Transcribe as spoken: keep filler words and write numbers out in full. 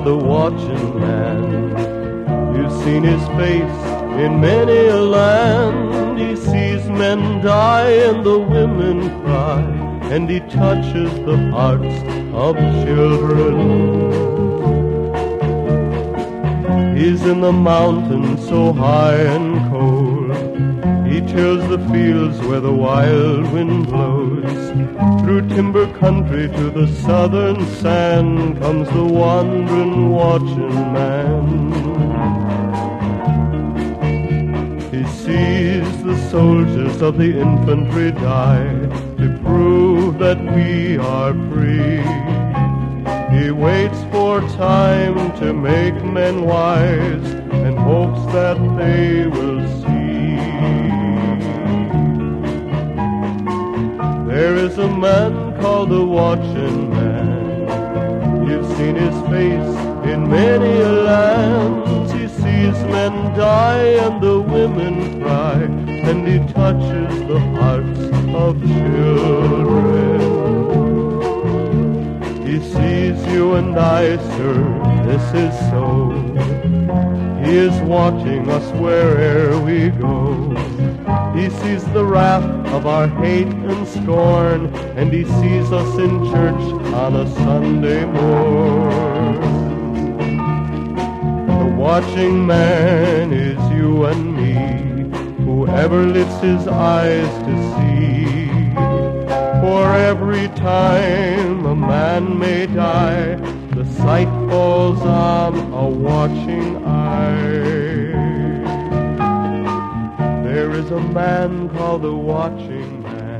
the watching man. You've seen his face in many a land. He sees men die and the women cry, and he touches the hearts of children. He's in the mountains so high and cold. He tills the fields where the wild wind blows. Through timber country to the southern sand comes the wandering, watching man. He sees the soldiers of the infantry die to prove that we are free. He waits for time to make men wise and hopes that they will see. There is a man called the watching man. You've seen his face in many a land. He sees men die and the women cry, and he touches the hearts of children. He sees you and I, sir, this is so. He is watching us where'er we go. He sees the wrath of our hate and scorn, and he sees us in church on a Sunday morn. The watching man is you and me, whoever lifts his eyes to see. For every time a man may die, the sight falls on a watching eye. There is a man called the watching man.